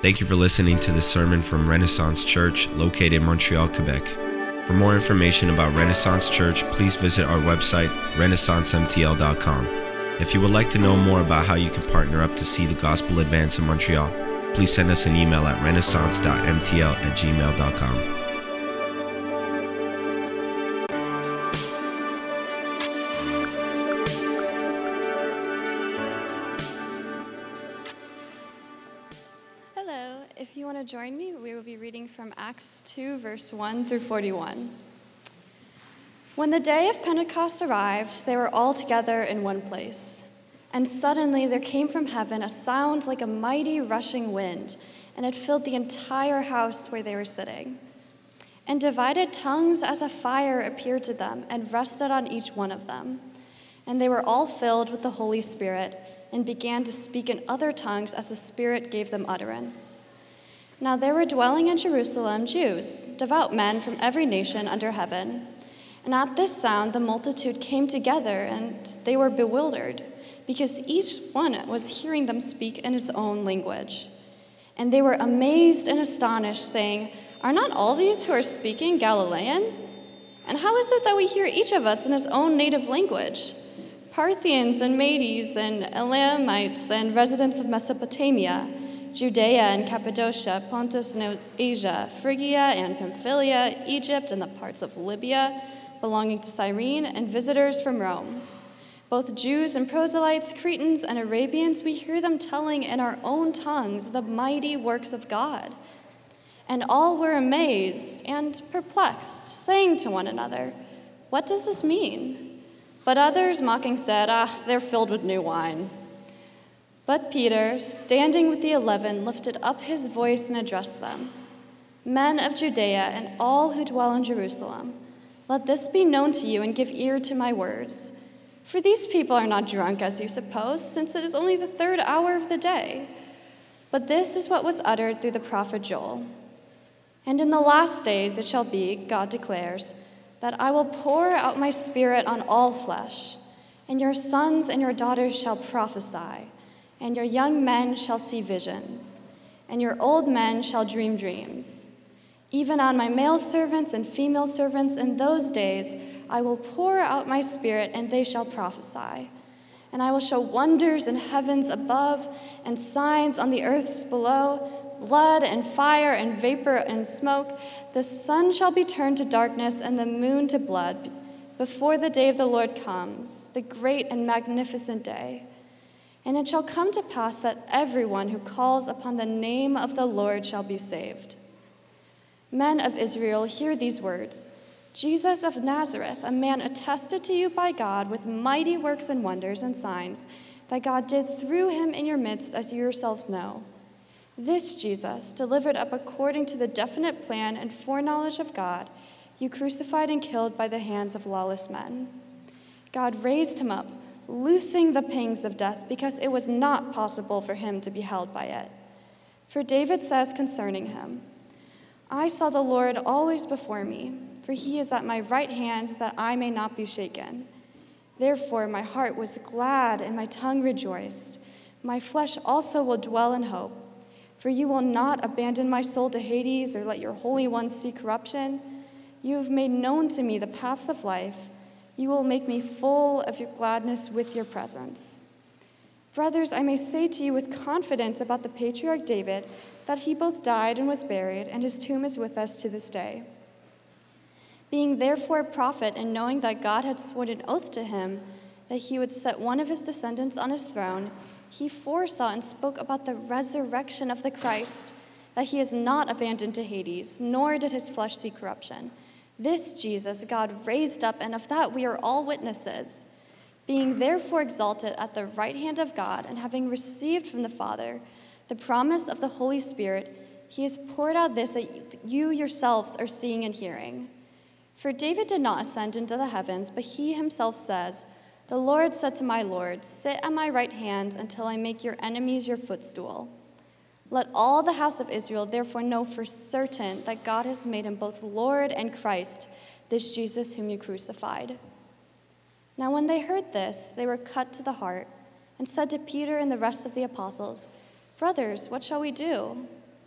Thank you for listening to this sermon from Renaissance Church, located in Montreal, Quebec. For more information about Renaissance Church, please visit our website, renaissancemtl.com. If you would like to know more about how you can partner up to see the gospel advance in Montreal, please send us an email at renaissance.mtl@gmail.com. If you want to join me, we will be reading from Acts 2, verse 1 through 41. When the day of Pentecost arrived, they were all together in one place. And suddenly there came from heaven a sound like a mighty rushing wind, and it filled the entire house where they were sitting. And divided tongues as a fire appeared to them and rested on each one of them. And they were all filled with the Holy Spirit and began to speak in other tongues as the Spirit gave them utterance. Now there were dwelling in Jerusalem Jews, devout men from every nation under heaven. And at this sound the multitude came together, and they were bewildered, because each one was hearing them speak in his own language. And they were amazed and astonished, saying, "Are not all these who are speaking Galileans? And how is it that we hear each of us in his own native language? Parthians and Medes and Elamites and residents of Mesopotamia, Judea and Cappadocia, Pontus and Asia, Phrygia and Pamphylia, Egypt and the parts of Libya belonging to Cyrene, and visitors from Rome. Both Jews and proselytes, Cretans and Arabians, we hear them telling in our own tongues the mighty works of God." And all were amazed and perplexed, saying to one another, "What does this mean?" But others, mocking, said, "They're filled with new wine." But Peter, standing with the 11, lifted up his voice and addressed them. "Men of Judea and all who dwell in Jerusalem, let this be known to you and give ear to my words. For these people are not drunk as you suppose, since it is only the 3rd hour of the day. But this is what was uttered through the prophet Joel. And in the last days it shall be, God declares, that I will pour out my Spirit on all flesh, and your sons and your daughters shall prophesy, and your young men shall see visions, and your old men shall dream dreams. Even on my male servants and female servants in those days I will pour out my Spirit, and they shall prophesy. And I will show wonders in heavens above and signs on the earths below, blood and fire and vapor and smoke. The sun shall be turned to darkness and the moon to blood before the day of the Lord comes, the great and magnificent day. And it shall come to pass that everyone who calls upon the name of the Lord shall be saved. Men of Israel, hear these words. Jesus of Nazareth, a man attested to you by God with mighty works and wonders and signs that God did through him in your midst, as you yourselves know. This Jesus, delivered up according to the definite plan and foreknowledge of God, you crucified and killed by the hands of lawless men. God raised him up, loosing the pangs of death, because it was not possible for him to be held by it. For David says concerning him, I saw the Lord always before me, for he is at my right hand, that I may not be shaken. Therefore my heart was glad and my tongue rejoiced. My flesh also will dwell in hope. For you will not abandon my soul to Hades, or let your Holy One see corruption. You have made known to me the paths of life. You will make me full of your gladness with your presence. Brothers, I may say to you with confidence about the patriarch David that he both died and was buried, and his tomb is with us to this day. Being therefore a prophet, and knowing that God had sworn an oath to him that he would set one of his descendants on his throne, he foresaw and spoke about the resurrection of the Christ, that he is not abandoned to Hades, nor did his flesh see corruption. This Jesus God raised up, and of that we are all witnesses. Being therefore exalted at the right hand of God, and having received from the Father the promise of the Holy Spirit, he has poured out this that you yourselves are seeing and hearing. For David did not ascend into the heavens, but he himself says, The Lord said to my Lord, Sit at my right hand until I make your enemies your footstool. Let all the house of Israel therefore know for certain that God has made him both Lord and Christ, this Jesus whom you crucified. Now when they heard this, they were cut to the heart, and said to Peter and the rest of the apostles, Brothers, what shall we do?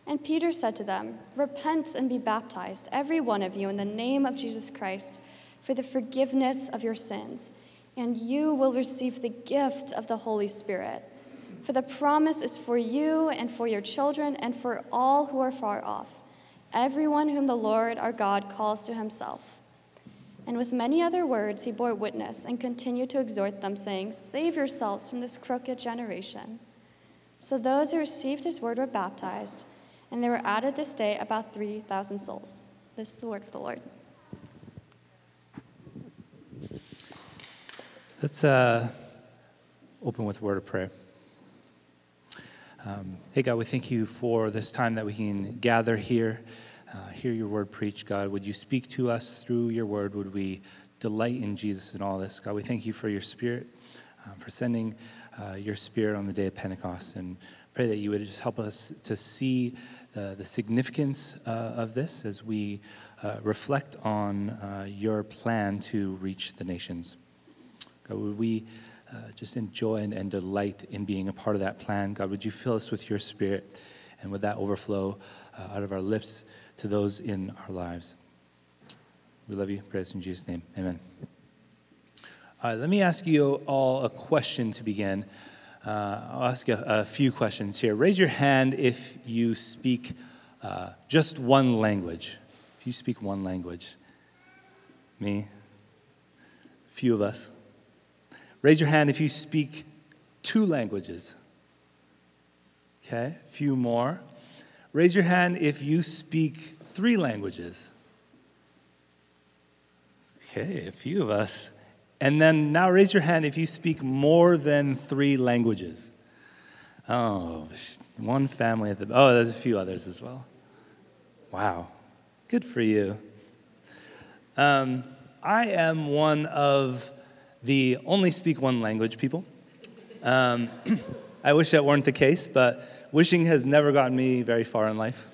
And Peter said to them, "Repent and be baptized, every one of you, in the name of Jesus Christ, for the forgiveness of your sins, and you will receive the gift of the Holy Spirit. For the promise is for you and for your children and for all who are far off, everyone whom the Lord our God calls to himself." And with many other words he bore witness and continued to exhort them, saying, "Save yourselves from this crooked generation." So those who received his word were baptized, and there were added this day about 3,000 souls. This is the word of the Lord. Let's open with a word of prayer. Hey, God, we thank you for this time that we can gather here, hear your word preached. God, would you speak to us through your word? Would we delight in Jesus in all this? God, we thank you for your Spirit, for sending your Spirit on the day of Pentecost, and pray that you would just help us to see the significance of this as we reflect on your plan to reach the nations. God, would we just enjoy and delight in being a part of that plan? God, would you fill us with your Spirit, and would that overflow out of our lips to those in our lives? We love you. Praise in Jesus' name. Amen. Let me ask you all a question to begin. I'll ask you a few questions here. Raise your hand if you speak just one language. If you speak one language. Me? A few of us. Raise your hand if you speak two languages. Okay, a few more. Raise your hand if you speak three languages. Okay, a few of us. And then now raise your hand if you speak more than three languages. Oh, one family at the... Oh, there's a few others as well. Wow, good for you. I am one of the only speak one language people. I wish that weren't the case, but wishing has never gotten me very far in life.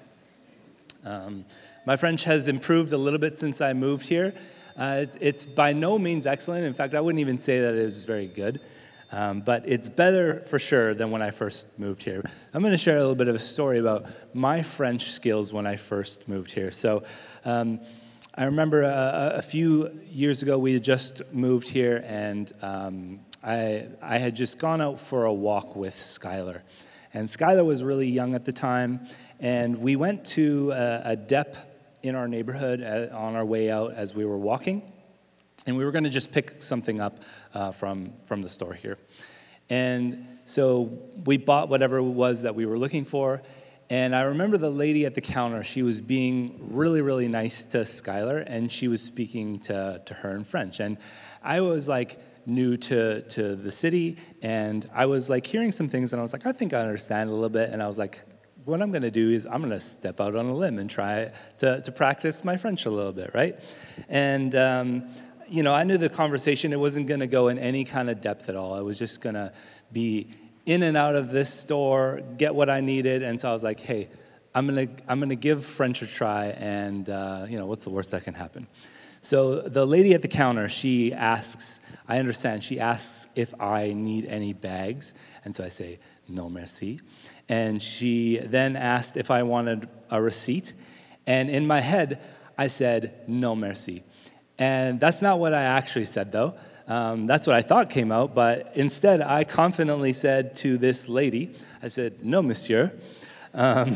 My French has improved a little bit since I moved here. It's by no means excellent. In fact, I wouldn't even say that it is very good. But it's better for sure than when I first moved here. I'm going to share a little bit of a story about my French skills when I first moved here. So I remember a few years ago, we had just moved here, and I had just gone out for a walk with Skylar. And Skylar was really young at the time, and we went to a dep in our neighborhood on our way out as we were walking. And we were going to just pick something up from the store here. And so we bought whatever it was that we were looking for. And I remember the lady at the counter, she was being really, really nice to Skylar, and she was speaking to her in French. And I was like new to the city, and I was like hearing some things, and I was like, I think I understand a little bit. And I was like, what I'm going to do is I'm going to step out on a limb and try to practice my French a little bit, right? And I knew the conversation, it wasn't going to go in any kind of depth at all. I was just going to be in and out of this store, get what I needed. And so I was like, hey, I'm going to give French a try, and what's the worst that can happen? So the lady at the counter, she asks if I need any bags. And so I say, no, merci. And she then asked if I wanted a receipt. And in my head, I said, no, merci. And that's not what I actually said, though. That's what I thought came out, but instead I confidently said to this lady, I said, no, monsieur. And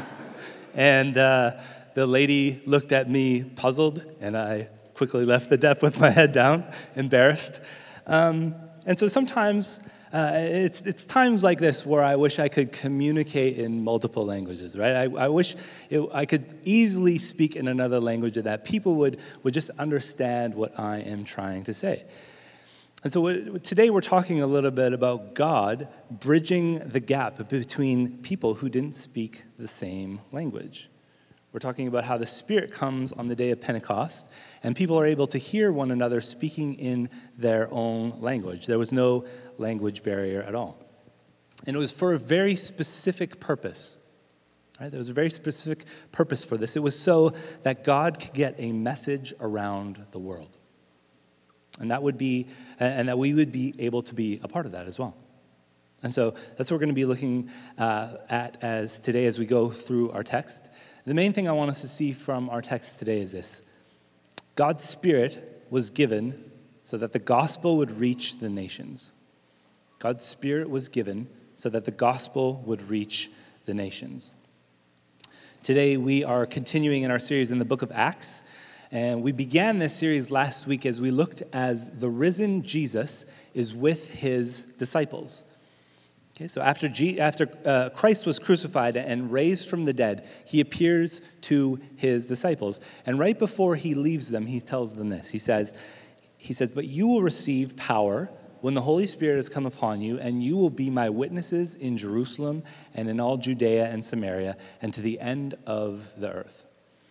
the lady looked at me puzzled, and I quickly left the dep with my head down, embarrassed. And so sometimes it's times like this where I wish I could communicate in multiple languages, right? I wish I could easily speak in another language that people would just understand what I am trying to say. And so today we're talking a little bit about God bridging the gap between people who didn't speak the same language. We're talking about how the Spirit comes on the day of Pentecost, and people are able to hear one another speaking in their own language. There was no language barrier at all. And it was for a very specific purpose. Right? There was a very specific purpose for this. It was so that God could get a message around the world. And that we would be able to be a part of that as well. And so that's what we're going to be looking at as today as we go through our text. The main thing I want us to see from our text today is this. God's Spirit was given so that the gospel would reach the nations. God's Spirit was given so that the gospel would reach the nations. Today we are continuing in our series in the book of Acts, and we began this series last week as we looked as the risen Jesus is with his disciples. Okay, so after Christ was crucified and raised from the dead, he appears to his disciples. And right before he leaves them, he tells them this. He says, "But you will receive power when the Holy Spirit has come upon you, and you will be my witnesses in Jerusalem and in all Judea and Samaria and to the end of the earth."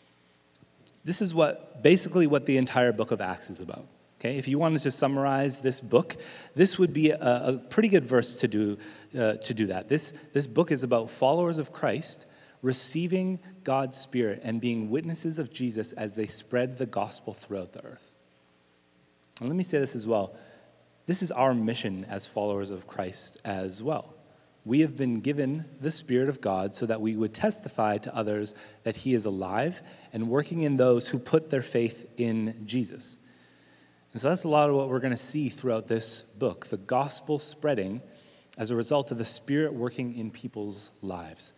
This is basically what the entire book of Acts is about. Okay, if you wanted to summarize this book, this would be a pretty good verse to do that. This book is about followers of Christ receiving God's Spirit and being witnesses of Jesus as they spread the gospel throughout the earth. And let me say this as well. This is our mission as followers of Christ as well. We have been given the Spirit of God so that we would testify to others that he is alive and working in those who put their faith in Jesus. And so that's a lot of what we're going to see throughout this book, the gospel spreading as a result of the Spirit working in people's lives.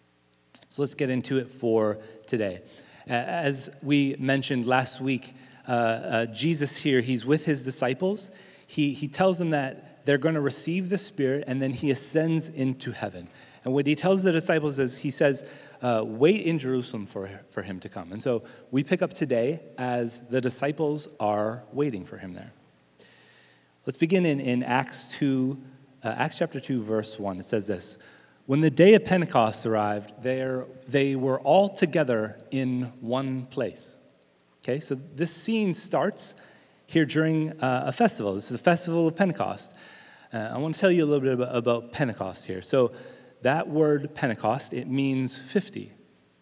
So let's get into it for today. As we mentioned last week, Jesus here, he's with his disciples. He tells them that they're going to receive the Spirit, and then he ascends into heaven. And what he tells the disciples is, he says, wait in Jerusalem for him to come. And so we pick up today as the disciples are waiting for him there. Let's begin in Acts chapter 2, verse 1. It says this: "When the day of Pentecost arrived, they were all together in one place." Okay, so this scene starts here during a festival. This is a festival of Pentecost. I want to tell you a little bit about Pentecost here. So that word Pentecost, it means 50.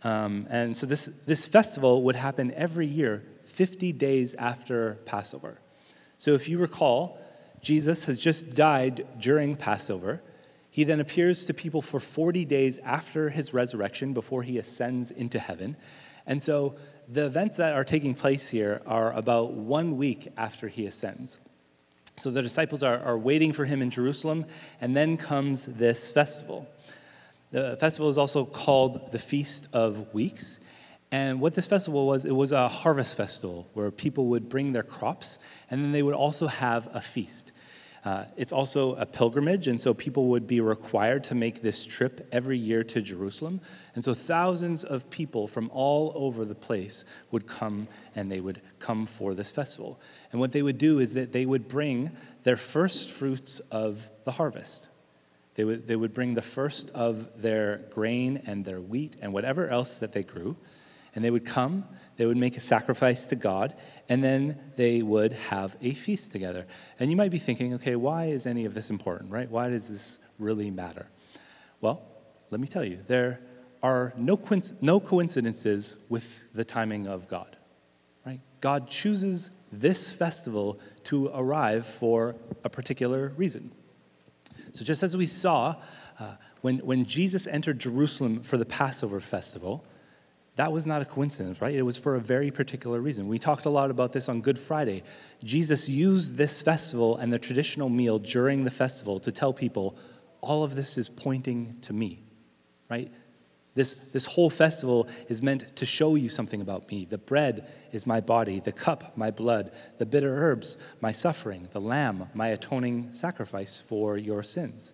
And so this festival would happen every year, 50 days after Passover. So if you recall, Jesus has just died during Passover. He then appears to people for 40 days after his resurrection before he ascends into heaven. And so the events that are taking place here are about 1 week after he ascends. So the disciples are waiting for him in Jerusalem, and then comes this festival. The festival is also called the Feast of Weeks. And what this festival was, it was a harvest festival where people would bring their crops, and then they would also have a feast. It's also a pilgrimage, and so people would be required to make this trip every year to Jerusalem. And so thousands of people from all over the place would come, and they would come for this festival. And what they would do is that they would bring their first fruits of the harvest. They would bring the first of their grain and their wheat and whatever else that they grew. And they would come, they would make a sacrifice to God, and then they would have a feast together. And you might be thinking, okay, why is any of this important, right? Why does this really matter? Well, let me tell you, there are no coincidences with the timing of God, right? God chooses this festival to arrive for a particular reason. So just as we saw, when Jesus entered Jerusalem for the Passover festival, that was not a coincidence, right? It was for a very particular reason. We talked a lot about this on Good Friday. Jesus used this festival and the traditional meal during the festival to tell people, all of this is pointing to me, right? This whole festival is meant to show you something about me. The bread is my body, the cup, my blood, the bitter herbs, my suffering, the lamb, my atoning sacrifice for your sins.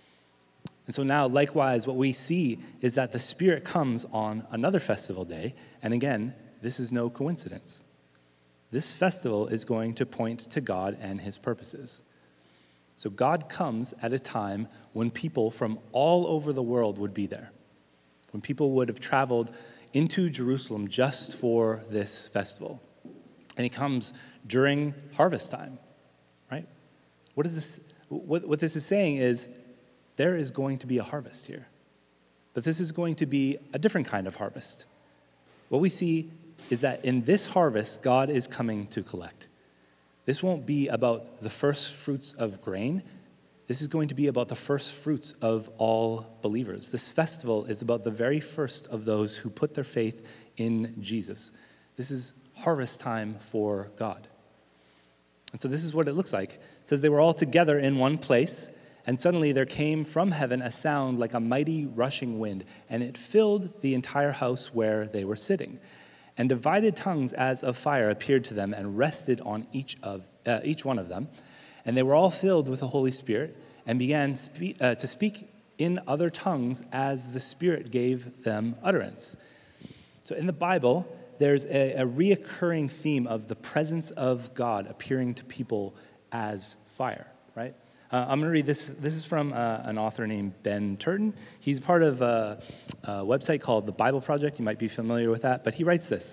And so now, likewise, what we see is that the Spirit comes on another festival day, and again, this is no coincidence. This festival is going to point to God and his purposes. So God comes at a time when people from all over the world would be there, when people would have traveled into Jerusalem just for this festival. And he comes during harvest time, right? What this is saying is, there is going to be a harvest here. But this is going to be a different kind of harvest. What we see is that in this harvest, God is coming to collect. This won't be about the first fruits of grain. This is going to be about the first fruits of all believers. This festival is about the very first of those who put their faith in Jesus. This is harvest time for God. And so this is what it looks like. It says they were all together in one place, and suddenly there came from heaven a sound like a mighty rushing wind, and it filled the entire house where they were sitting. And divided tongues as of fire appeared to them and rested on each one of them. And they were all filled with the Holy Spirit and began to speak in other tongues as the Spirit gave them utterance. So in the Bible, there's a reoccurring theme of the presence of God appearing to people as fire, right? I'm going to read this. This is from an author named Ben Turton. He's part of a website called The Bible Project. You might be familiar with that, but he writes this.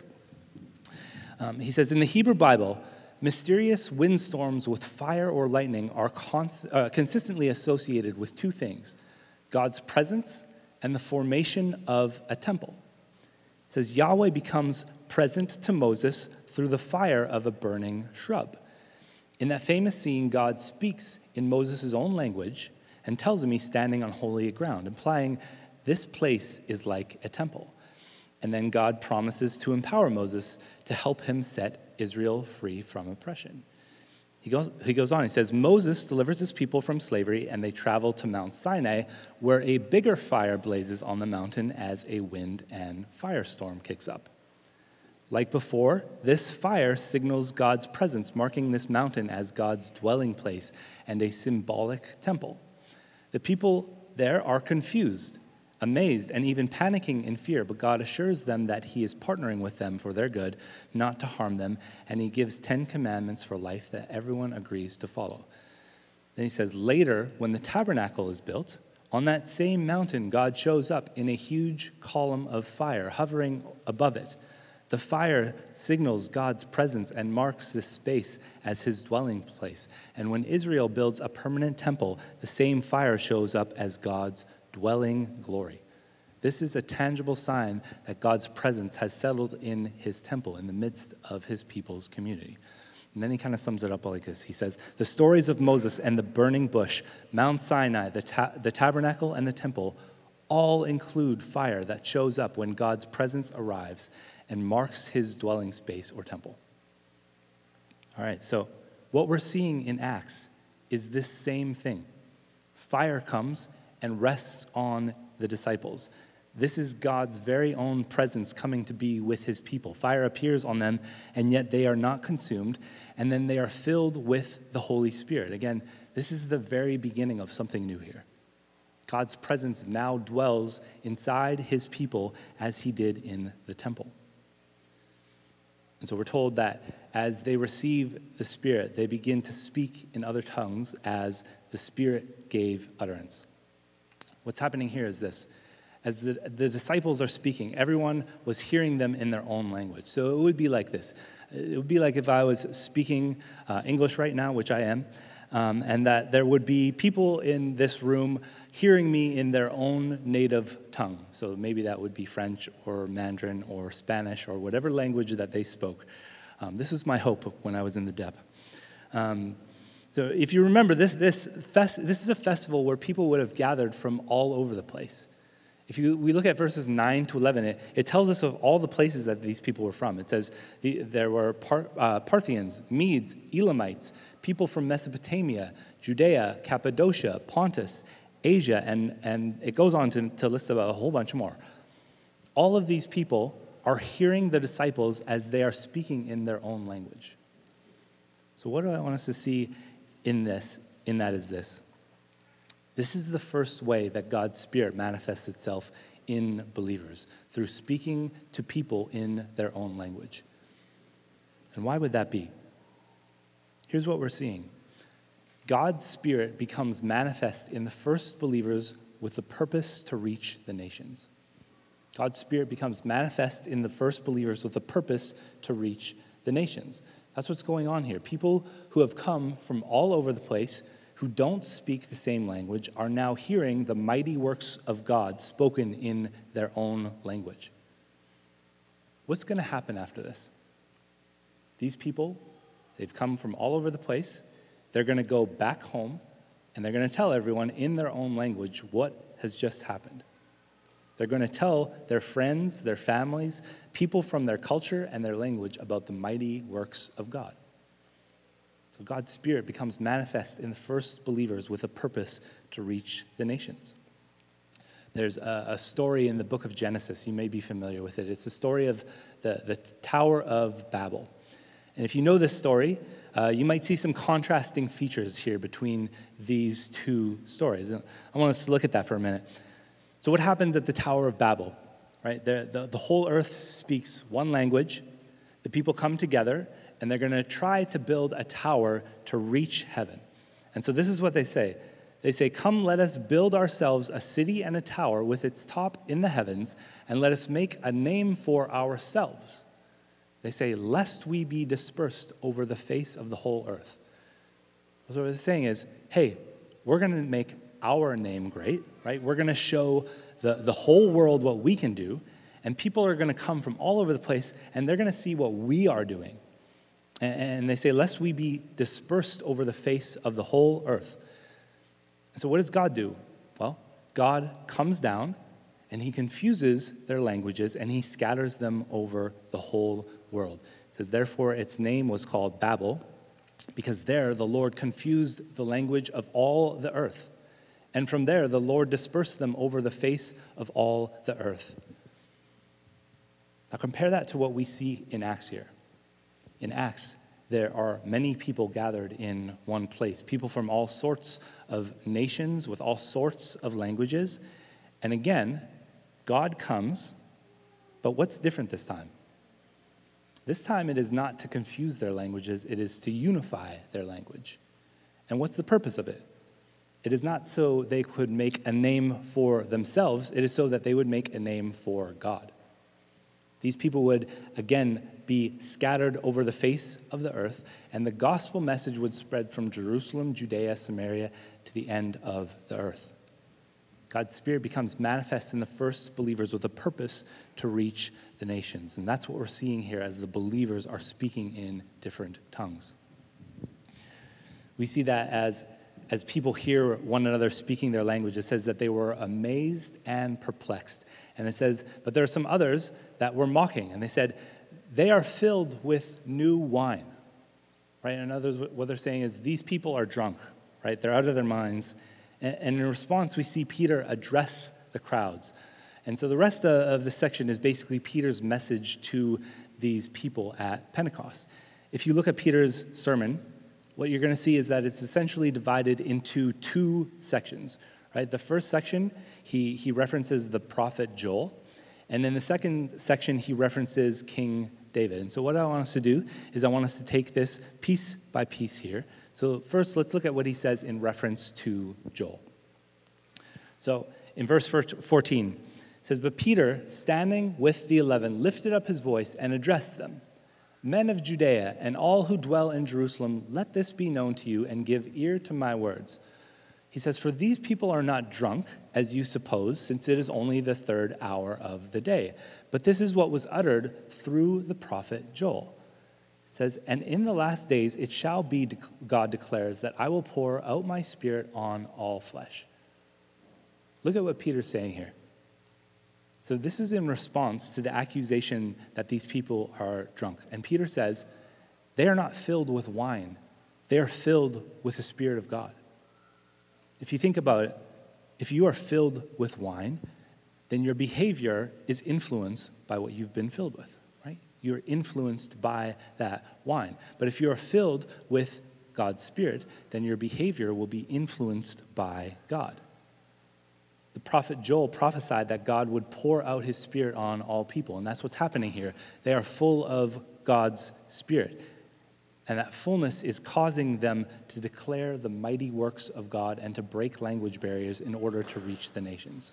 He says, in the Hebrew Bible, mysterious windstorms with fire or lightning are consistently associated with two things: God's presence and the formation of a temple. It says Yahweh becomes present to Moses through the fire of a burning shrub. In that famous scene, God speaks in Moses' own language and tells him he's standing on holy ground, implying this place is like a temple. And then God promises to empower Moses to help him set Israel free from oppression. He goes on, he says, Moses delivers his people from slavery, and they travel to Mount Sinai, where a bigger fire blazes on the mountain as a wind and firestorm kicks up. Like before, this fire signals God's presence, marking this mountain as God's dwelling place and a symbolic temple. The people there are confused, amazed, and even panicking in fear, but God assures them that he is partnering with them for their good, not to harm them, and he gives 10 commandments for life that everyone agrees to follow. Then he says, later, when the tabernacle is built, on that same mountain, God shows up in a huge column of fire hovering above it. The fire signals God's presence and marks this space as his dwelling place. And when Israel builds a permanent temple, the same fire shows up as God's dwelling glory. This is a tangible sign that God's presence has settled in his temple in the midst of his people's community. And then he kind of sums it up like this. He says, the stories of Moses and the burning bush, Mount Sinai, the tabernacle, and the temple all include fire that shows up when God's presence arrives and marks his dwelling space or temple. All right, so what we're seeing in Acts is this same thing. Fire comes and rests on the disciples. This is God's very own presence coming to be with his people. Fire appears on them, and yet they are not consumed, and then they are filled with the Holy Spirit. Again, this is the very beginning of something new here. God's presence now dwells inside his people as he did in the temple. And so we're told that as they receive the Spirit, they begin to speak in other tongues as the Spirit gave utterance. What's happening here is this. As the disciples are speaking, everyone was hearing them in their own language. So it would be like this. It would be like if I was speaking English right now, which I am, and that there would be people in this room hearing me in their own native tongue. So maybe that would be French or Mandarin or Spanish or whatever language that they spoke. This was my hope when I was in the DEP. So if you remember, this is a festival where people would have gathered from all over the place. If we look at verses 9 to 11, it tells us of all the places that these people were from. It says there were Parthians, Medes, Elamites, people from Mesopotamia, Judea, Cappadocia, Pontus, Asia, and it goes on to list about a whole bunch more. All of these people are hearing the disciples as they are speaking in their own language. So what do I want us to see in that is this. This is the first way that God's Spirit manifests itself in believers, through speaking to people in their own language. And why would that be? Here's what we're seeing. God's Spirit becomes manifest in the first believers with the purpose to reach the nations. God's Spirit becomes manifest in the first believers with the purpose to reach the nations. That's what's going on here. People who have come from all over the place, who don't speak the same language, are now hearing the mighty works of God spoken in their own language. What's going to happen after this? These people, they've come from all over the place. They're going to go back home, and they're going to tell everyone in their own language what has just happened. They're going to tell their friends, their families, people from their culture and their language about the mighty works of God. So God's Spirit becomes manifest in the first believers with a purpose to reach the nations. There's a story in the book of Genesis. You may be familiar with it. It's the story of the Tower of Babel. And if you know this story, you might see some contrasting features here between these two stories. I want us to look at that for a minute. So what happens at the Tower of Babel, right? The whole earth speaks one language. The people come together, and they're going to try to build a tower to reach heaven. And so this is what they say. They say, "Come, let us build ourselves a city and a tower with its top in the heavens, and let us make a name for ourselves." They say, "Lest we be dispersed over the face of the whole earth." So what they're saying is, hey, we're going to make our name great, right? We're going to show the whole world what we can do, and people are going to come from all over the place, and they're going to see what we are doing. And they say, "Lest we be dispersed over the face of the whole earth." So what does God do? Well, God comes down, and he confuses their languages, and he scatters them over the whole world. It says, "Therefore its name was called Babel, because there the Lord confused the language of all the earth. And from there, the Lord dispersed them over the face of all the earth." Now compare that to what we see in Acts here. In Acts, there are many people gathered in one place, people from all sorts of nations with all sorts of languages. And again, God comes, but what's different this time? This time it is not to confuse their languages, it is to unify their language. And what's the purpose of it? It is not so they could make a name for themselves, it is so that they would make a name for God. These people would, again, be scattered over the face of the earth, and the gospel message would spread from Jerusalem, Judea, Samaria, to the end of the earth. God's Spirit becomes manifest in the first believers with a purpose to reach the nations. And that's what we're seeing here as the believers are speaking in different tongues. We see that as people hear one another speaking their language, it says that they were amazed and perplexed. And it says, but there are some others that were mocking. And they said, they are filled with new wine. Right? In others, what they're saying is these people are drunk. Right? They're out of their minds. And in response, we see Peter address the crowds. And so the rest of this section is basically Peter's message to these people at Pentecost. If you look at Peter's sermon, what you're going to see is that it's essentially divided into two sections, right? The first section, he references the prophet Joel, and in the second section, he references King David. And so what I want us to do is I want us to take this piece by piece here. So first, let's look at what he says in reference to Joel. So in verse 14, it says, "But Peter, standing with the 11, lifted up his voice and addressed them. 'Men of Judea and all who dwell in Jerusalem, let this be known to you and give ear to my words.' He says, 'For these people are not drunk, as you suppose, since it is only the third hour of the day. But this is what was uttered through the prophet Joel.' It says, 'And in the last days it shall be, God declares, that I will pour out my spirit on all flesh.'" Look at what Peter's saying here. So this is in response to the accusation that these people are drunk. And Peter says, they are not filled with wine. They are filled with the Spirit of God. If you think about it, if you are filled with wine, then your behavior is influenced by what you've been filled with, right? You're influenced by that wine. But if you are filled with God's Spirit, then your behavior will be influenced by God. The prophet Joel prophesied that God would pour out his Spirit on all people, and that's what's happening here. They are full of God's Spirit, and that fullness is causing them to declare the mighty works of God and to break language barriers in order to reach the nations.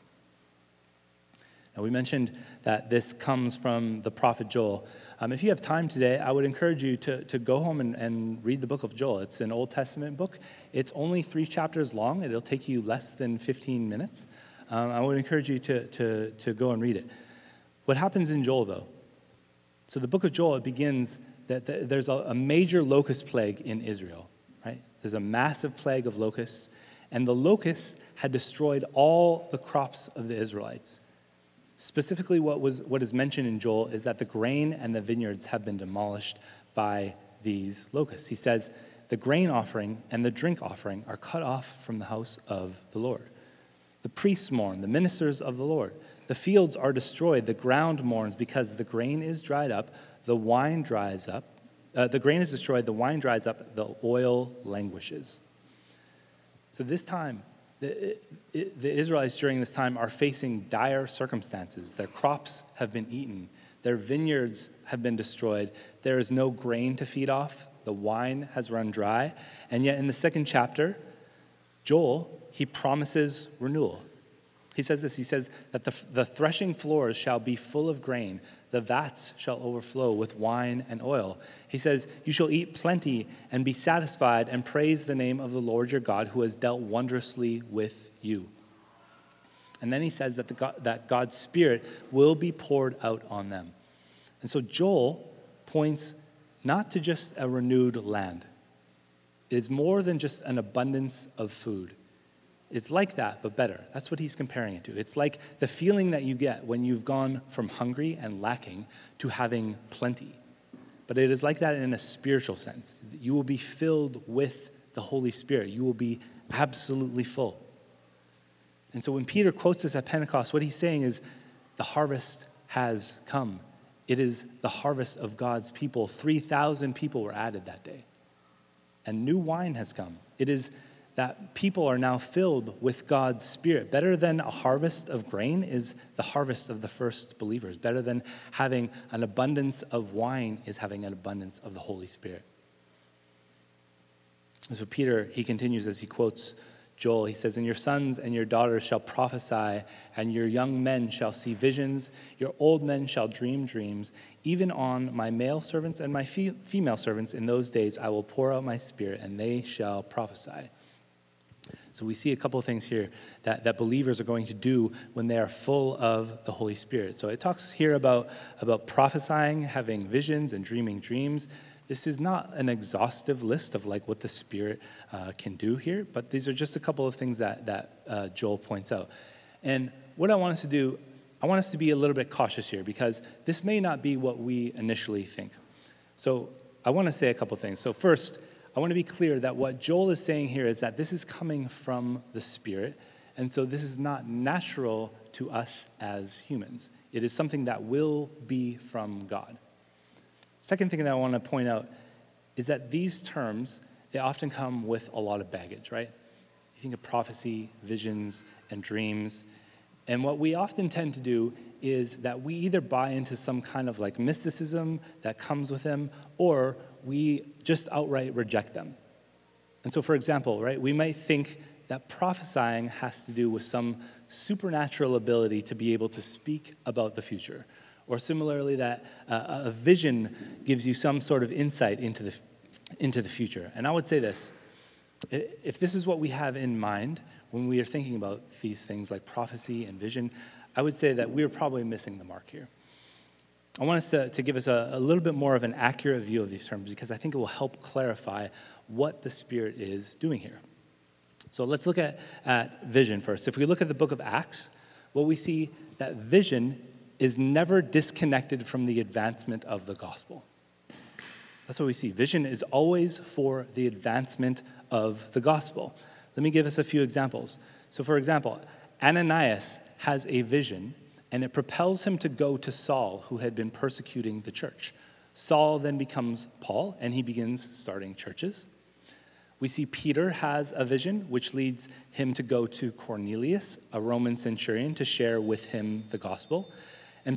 Now, we mentioned that this comes from the prophet Joel. If you have time today, I would encourage you to go home and read the book of Joel. It's an Old Testament book. It's only 3 chapters long. It'll take you less than 15 minutes. I would encourage you to go and read it. What happens in Joel, though? So the book of Joel, it begins that there's a major locust plague in Israel, right? There's a massive plague of locusts. and the locusts had destroyed all the crops of the Israelites. Specifically, what is mentioned in Joel is that the grain and the vineyards have been demolished by these locusts. He says, the grain offering and the drink offering are cut off from the house of the Lord. The priests mourn, the ministers of the Lord. The fields are destroyed, the ground mourns, because the grain is dried up, the wine dries up. The grain is destroyed, the wine dries up, the oil languishes. So this time, the Israelites during this time are facing dire circumstances. Their crops have been eaten. Their vineyards have been destroyed. There is no grain to feed off. The wine has run dry. And yet in the second chapter, Joel, he promises renewal. He says this, he says that the threshing floors shall be full of grain. The vats shall overflow with wine and oil. He says, you shall eat plenty and be satisfied and praise the name of the Lord your God who has dealt wondrously with you. And then he says that God's Spirit will be poured out on them. And so Joel points not to just a renewed land. It is more than just an abundance of food. It's like that, but better. That's what he's comparing it to. It's like the feeling that you get when you've gone from hungry and lacking to having plenty. But it is like that in a spiritual sense. You will be filled with the Holy Spirit. You will be absolutely full. And so when Peter quotes this at Pentecost, what he's saying is the harvest has come. It is the harvest of God's people. 3,000 people were added that day. And new wine has come. It is that people are now filled with God's Spirit. Better than a harvest of grain is the harvest of the first believers. Better than having an abundance of wine is having an abundance of the Holy Spirit. And so Peter, he continues as he quotes Joel. He says, and your sons and your daughters shall prophesy, and your young men shall see visions. Your old men shall dream dreams. Even on my male servants and my female servants in those days I will pour out my Spirit, and they shall prophesy. So we see a couple of things here that believers are going to do when they are full of the Holy Spirit. So it talks here about prophesying, having visions, and dreaming dreams. This is not an exhaustive list of like what the Spirit can do here, but these are just a couple of things that Joel points out. And what I want us to do, I want us to be a little bit cautious here because this may not be what we initially think. So I want to say a couple of things. So first, I want to be clear that what Joel is saying here is that this is coming from the Spirit, and so this is not natural to us as humans. It is something that will be from God. Second thing that I want to point out is that these terms, they often come with a lot of baggage, right? You think of prophecy, visions, and dreams, and what we often tend to do is that we either buy into some kind of like mysticism that comes with them, or we just outright reject them. And so, for example, right, we might think that prophesying has to do with some supernatural ability to be able to speak about the future. Or similarly, that a vision gives you some sort of insight into the future. And I would say this, if this is what we have in mind when we are thinking about these things like prophecy and vision, I would say that we're probably missing the mark here. I want us to give us a little bit more of an accurate view of these terms because I think it will help clarify what the Spirit is doing here. So let's look at vision first. If we look at the book of Acts, what we see that vision is never disconnected from the advancement of the gospel. That's what we see. Vision is always for the advancement of the gospel. Let me give us a few examples. So for example, Ananias has a vision, and it propels him to go to Saul, who had been persecuting the church. Saul then becomes Paul, and he begins starting churches. We see Peter has a vision, which leads him to go to Cornelius, a Roman centurion, to share with him the gospel. And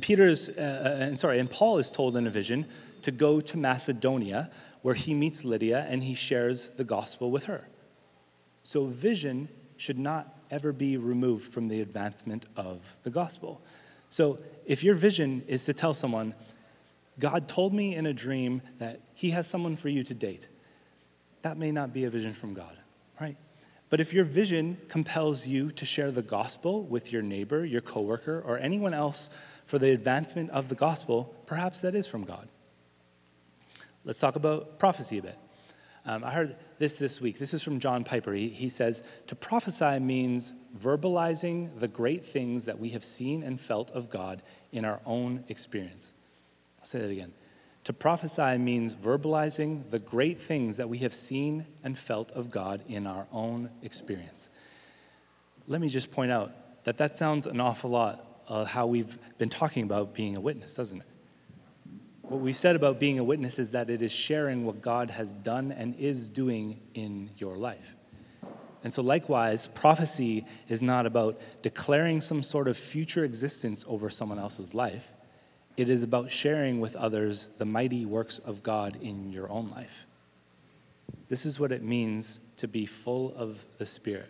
Paul is told in a vision to go to Macedonia, where he meets Lydia, and he shares the gospel with her. So vision should not ever be removed from the advancement of the gospel. So if your vision is to tell someone, God told me in a dream that he has someone for you to date, that may not be a vision from God, right? But if your vision compels you to share the gospel with your neighbor, your coworker, or anyone else for the advancement of the gospel, perhaps that is from God. Let's talk about prophecy a bit. I heard this week. This is from John Piper. He says, to prophesy means verbalizing the great things that we have seen and felt of God in our own experience. I'll say that again. To prophesy means verbalizing the great things that we have seen and felt of God in our own experience. Let me just point out that sounds an awful lot of how we've been talking about being a witness, doesn't it? What we've said about being a witness is that it is sharing what God has done and is doing in your life. And so likewise, prophecy is not about declaring some sort of future existence over someone else's life. It is about sharing with others the mighty works of God in your own life. This is what it means to be full of the Spirit.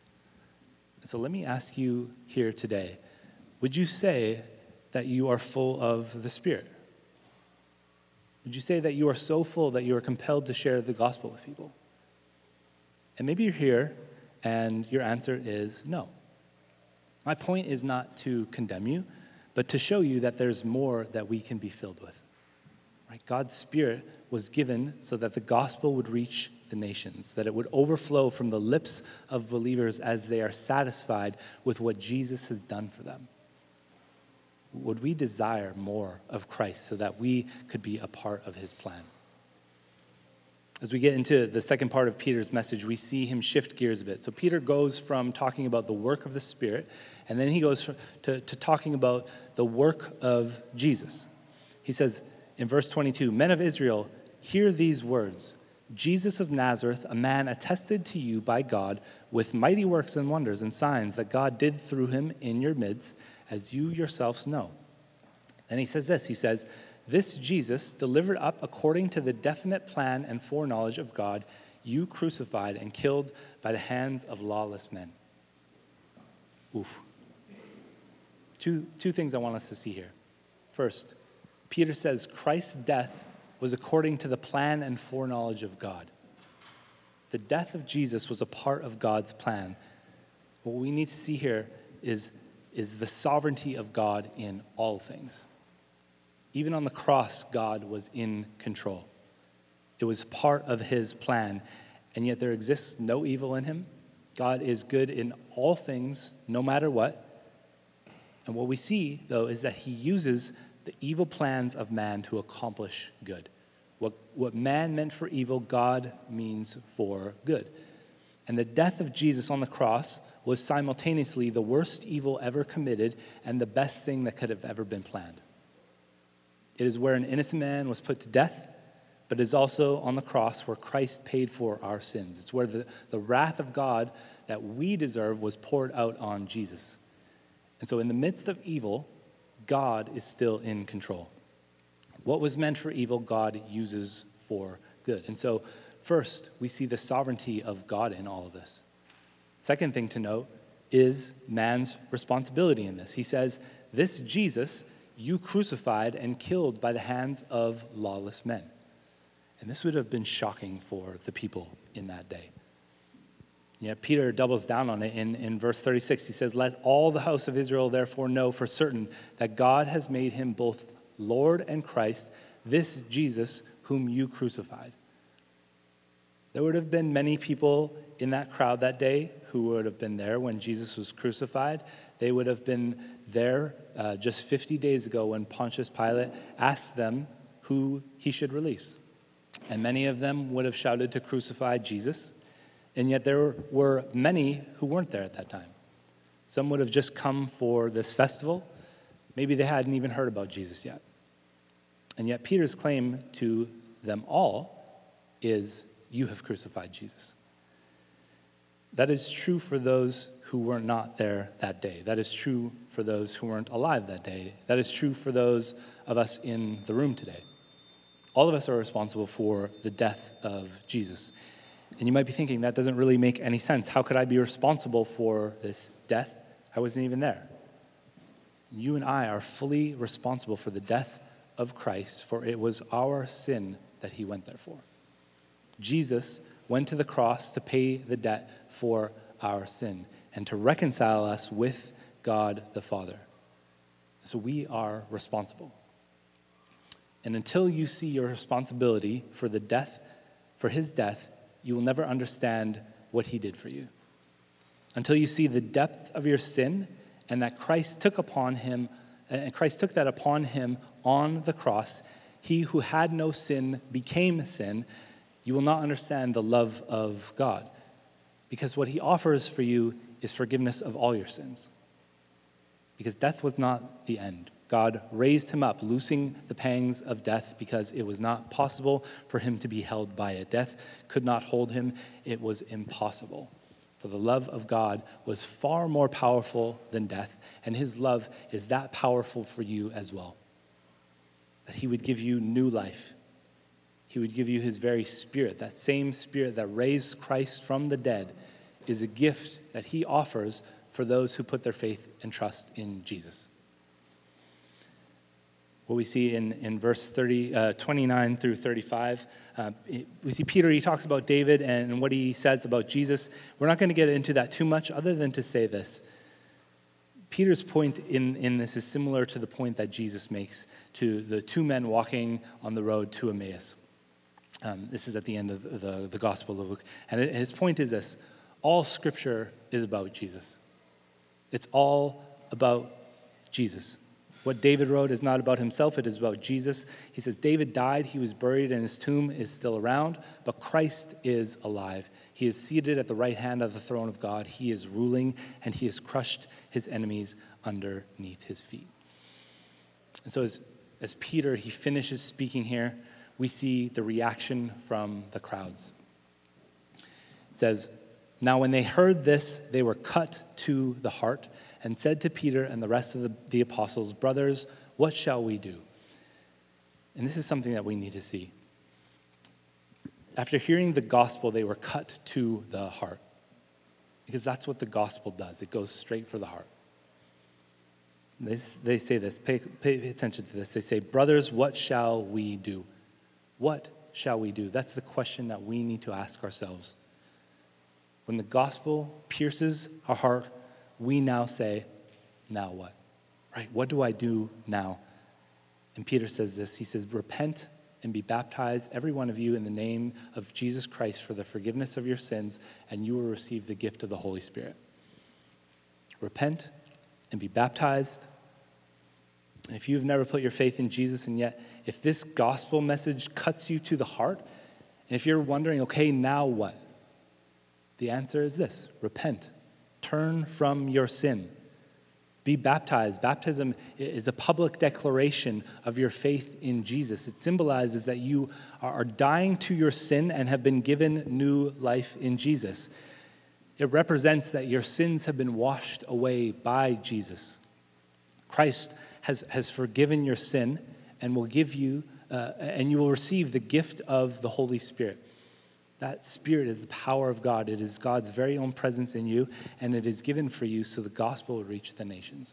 So let me ask you here today, would you say that you are full of the Spirit? Would you say that you are so full that you are compelled to share the gospel with people? And maybe you're here and your answer is no. My point is not to condemn you, but to show you that there's more that we can be filled with. Right? God's Spirit was given so that the gospel would reach the nations, that it would overflow from the lips of believers as they are satisfied with what Jesus has done for them. Would we desire more of Christ so that we could be a part of his plan? As we get into the second part of Peter's message, we see him shift gears a bit. So Peter goes from talking about the work of the Spirit, and then he goes to talking about the work of Jesus. He says in verse 22, "Men of Israel, hear these words. Jesus of Nazareth, a man attested to you by God with mighty works and wonders and signs that God did through him in your midst, as you yourselves know." And he says this, he says, "This Jesus, delivered up according to the definite plan and foreknowledge of God, you crucified and killed by the hands of lawless men." Oof. Two things I want us to see here. First, Peter says Christ's death was according to the plan and foreknowledge of God. The death of Jesus was a part of God's plan. What we need to see here is the sovereignty of God in all things. Even on the cross, God was in control. It was part of his plan, and yet there exists no evil in him. God is good in all things, no matter what. And what we see, though, is that he uses the evil plans of man to accomplish good. What man meant for evil, God means for good. And the death of Jesus on the cross was simultaneously the worst evil ever committed and the best thing that could have ever been planned. It is where an innocent man was put to death, but it is also on the cross where Christ paid for our sins. It's where the wrath of God that we deserve was poured out on Jesus. And so in the midst of evil, God is still in control. What was meant for evil, God uses for good. And so first, we see the sovereignty of God in all of this. Second thing to note is man's responsibility in this. He says, "This Jesus you crucified and killed by the hands of lawless men." And this would have been shocking for the people in that day. Yet Peter doubles down on it in verse 36. He says, "Let all the house of Israel therefore know for certain that God has made him both Lord and Christ, this Jesus whom you crucified." There would have been many people in that crowd that day who would have been there when Jesus was crucified. They would have been there just 50 days ago when Pontius Pilate asked them who he should release. And many of them would have shouted to crucify Jesus. And yet there were many who weren't there at that time. Some would have just come for this festival. Maybe they hadn't even heard about Jesus yet. And yet Peter's claim to them all is, "You have crucified Jesus." That is true for those who were not there that day. That is true for those who weren't alive that day. That is true for those of us in the room today. All of us are responsible for the death of Jesus. And you might be thinking, that doesn't really make any sense. How could I be responsible for this death? I wasn't even there. You and I are fully responsible for the death of Christ, for it was our sin that he went there for. Jesus went to the cross to pay the debt for our sin and to reconcile us with God the Father. So we are responsible. And until you see your responsibility for the death for his death, you will never understand what he did for you. Until you see the depth of your sin and that Christ took that upon him on the cross, he who had no sin became sin, you will not understand the love of God. Because what he offers for you is forgiveness of all your sins. Because death was not the end. God raised him up, loosing the pangs of death because it was not possible for him to be held by it. Death could not hold him. It was impossible. For the love of God was far more powerful than death, and his love is that powerful for you as well. That he would give you new life. He would give you his very spirit. That same spirit that raised Christ from the dead is a gift that he offers for those who put their faith and trust in Jesus. What we see in verse 29 through 35, we see Peter, he talks about David and what he says about Jesus. We're not going to get into that too much other than to say this. Peter's point in this is similar to the point that Jesus makes to the two men walking on the road to Emmaus. This is at the end of the Gospel of Luke. And his point is this: all Scripture is about Jesus. It's all about Jesus. What David wrote is not about himself, it is about Jesus. He says, David died, he was buried, and his tomb is still around, but Christ is alive. He is seated at the right hand of the throne of God. He is ruling, and he has crushed his enemies underneath his feet. And so as Peter, he finishes speaking here, we see the reaction from the crowds. It says, now when they heard this, they were cut to the heart and said to Peter and the rest of the apostles, brothers, what shall we do? And this is something that we need to see. After hearing the gospel, they were cut to the heart. Because that's what the gospel does. It goes straight for the heart. They say this, pay attention to this. They say, brothers, what shall we do? What shall we do? That's the question that we need to ask ourselves. When the gospel pierces our heart, we now say, now what? Right? What do I do now? And Peter says this. He says, repent and be baptized, every one of you, in the name of Jesus Christ for the forgiveness of your sins, and you will receive the gift of the Holy Spirit. Repent and be baptized. And if you've never put your faith in Jesus, and yet if this gospel message cuts you to the heart, and if you're wondering, okay, now what? The answer is this: repent. Turn from your sin. Be baptized. Baptism is a public declaration of your faith in Jesus. It symbolizes that you are dying to your sin and have been given new life in Jesus. It represents that your sins have been washed away by Jesus. Christ has forgiven your sin and will give you, and you will receive the gift of the Holy Spirit. That Spirit is the power of God. It is God's very own presence in you, and it is given for you so the gospel will reach the nations.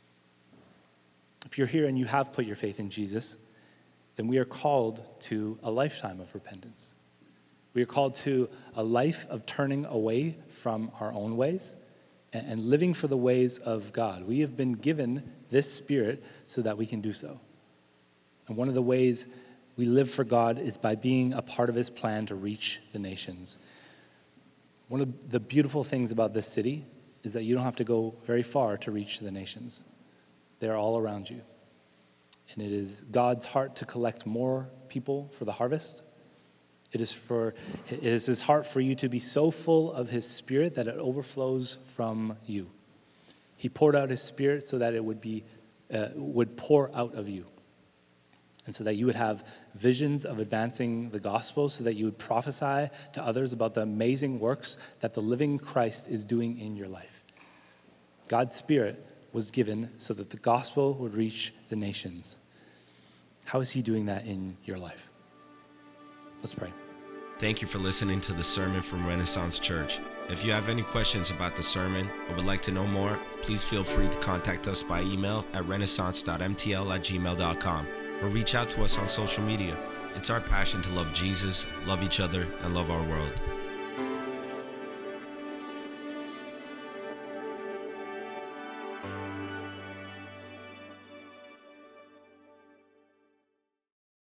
If you're here and you have put your faith in Jesus, then we are called to a lifetime of repentance. We are called to a life of turning away from our own ways and living for the ways of God. We have been given this Spirit so that we can do so. And one of the ways we live for God is by being a part of his plan to reach the nations. One of the beautiful things about this city is that you don't have to go very far to reach the nations. They're all around you. And it is God's heart to collect more people for the harvest. It is his heart for you to be so full of his Spirit that it overflows from you. He poured out his Spirit so that it would pour out of you. And so that you would have visions of advancing the gospel, so that you would prophesy to others about the amazing works that the living Christ is doing in your life. God's Spirit was given so that the gospel would reach the nations. How is he doing that in your life? Let's pray. Thank you for listening to the sermon from Renaissance Church. If you have any questions about the sermon or would like to know more, please feel free to contact us by email at renaissance.mtl@gmail.com. or reach out to us on social media. It's our passion to love Jesus, love each other, and love our world.